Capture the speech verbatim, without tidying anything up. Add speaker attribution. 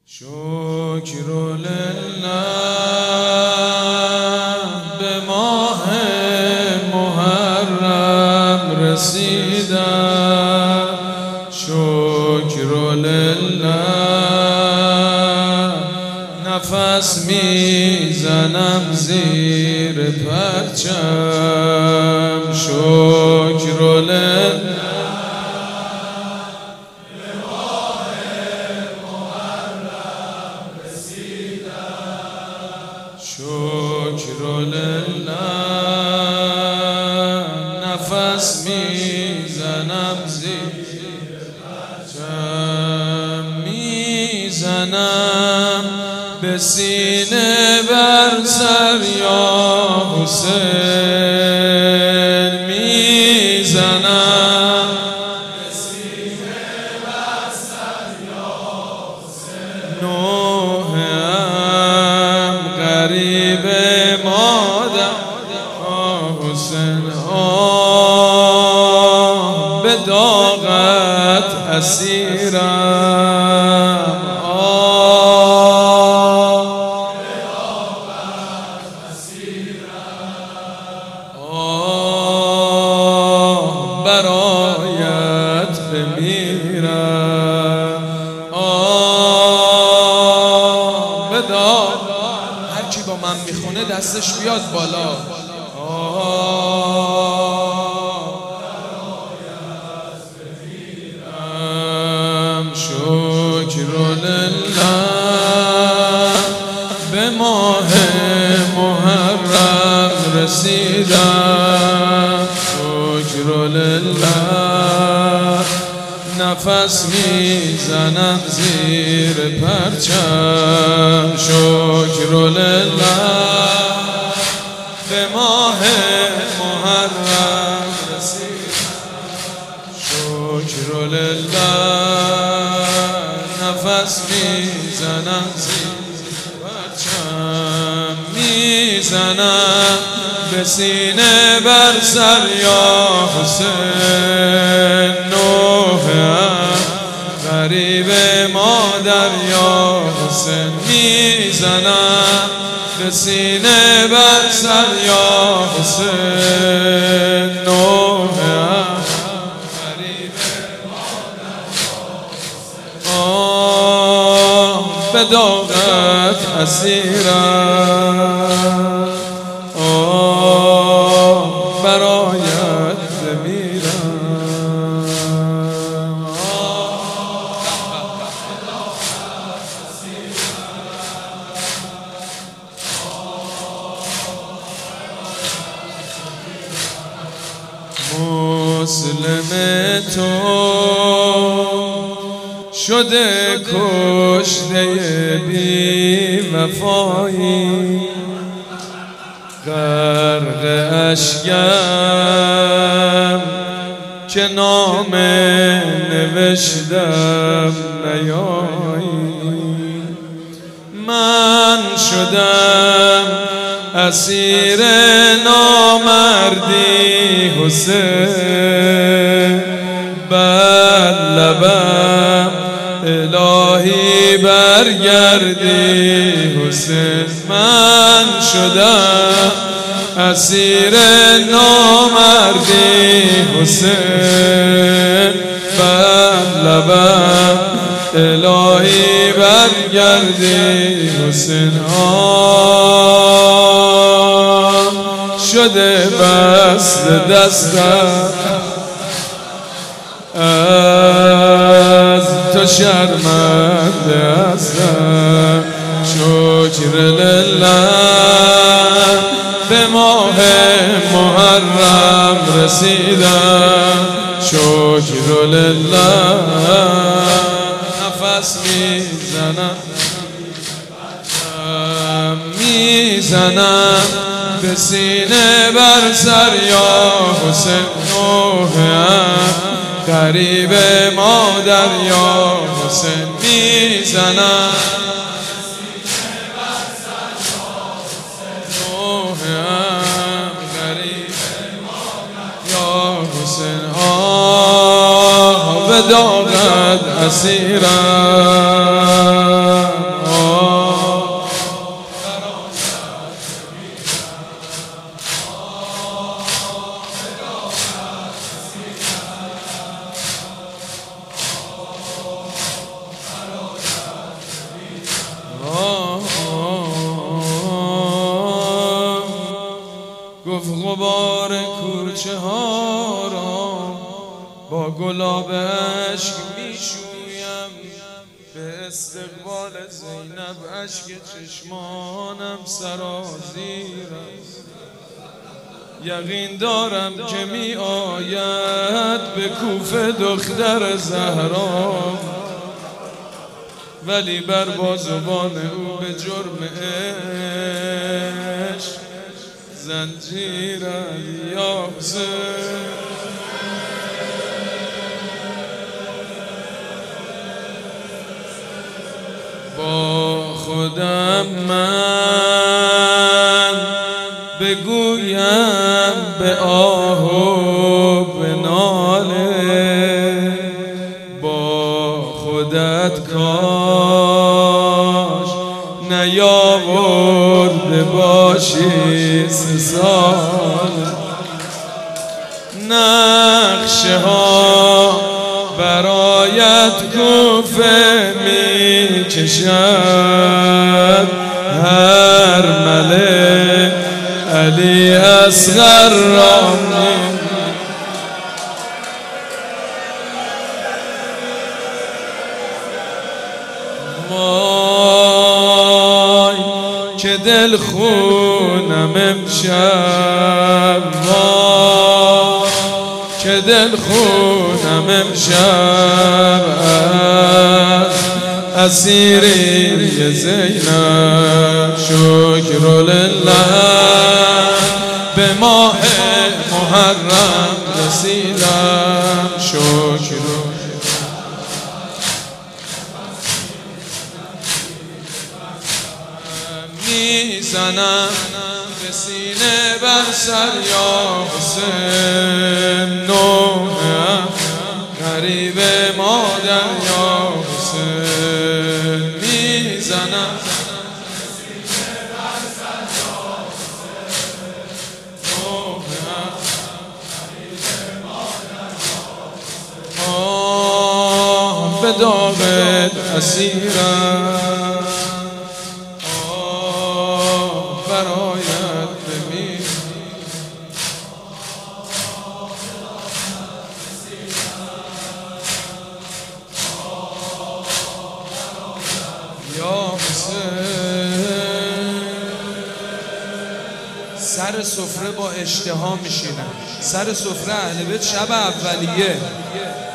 Speaker 1: شکر لله به ماه محرم رسیدم. شکر لله نفس میزنم زیر پرچم. شکر لله شکر لله نفس میزنم زیر پرچم. میزنم به سینه بر سر یا حسین. میزنم به سینه بر سر یا حسین. نوحم غریب مادر حسین. آه به داغت اسیرم. آه به داغت اسیرم. آه برایت بمیرم. آه به داغت. هر کی با من میخونه دستش بیاد بالا. شکر لله به ماه محرم رسیدم. شکر لله نفس میزنم زیر پرچم. شکر لله به ماه محرم رسیدم. شکر لله نفس میزنم زیر پرچم. میزنم به سینه بر سر یا حسین. نوحم غریب مادر یا حسین. میزنم به سینه بر سر یا حسین. نوحم غریب مادر یا حسین. آه به داغت اسیرم. آه برایت بمیرم. مسلم تو شده کشته بی وفایی. غرق اشکم که نام نوشتم نیایی. من شدم اسیر نامردی حسین. بر لبم الهی برگردی حسین. من شدم اسیر نامردی حسین. بر لبم الهی برگردی حسین. آه شده بست دستم از تو شرمنده هستم. شکر لله به ماه محرم رسیدم. شکر لله نفس میزنم میزنم به سینه بر سر یا حسین. نوحم غریب مادر یا حسین. میزنم نوحم غریب مادر یا حسین. آه به داغت اسیرم. استقبال زینب اشک چشمانم سرازیر است. یقین دارم که می آید به کوفه دختر زهرا، ولی بر بازوان او به جرم عشق زنجیر یا حسین. با خودم من بگویم به آه و به ناله، با خودت کاش نیاورده باشی سه سال. نقشه ها برایت کوفه می کشد، هر ملک علی اصغر را می وای که دل خونم امشب، وای که دل خونم امشب اسیری زینب. شکر لله به ماه محرم رسیدم، شکر میزنم به سینه بر سر یا حسین. نوحم غریب مادر یا حسین، میزنم به سینه بر سر یا حسین. نوحم غریب مادر یا حسین. آه به داغت اسیرم، برایت بمیر یا حسین. سر سفره با اشتها میشینن، سر سفره اهل بیت شب اولیه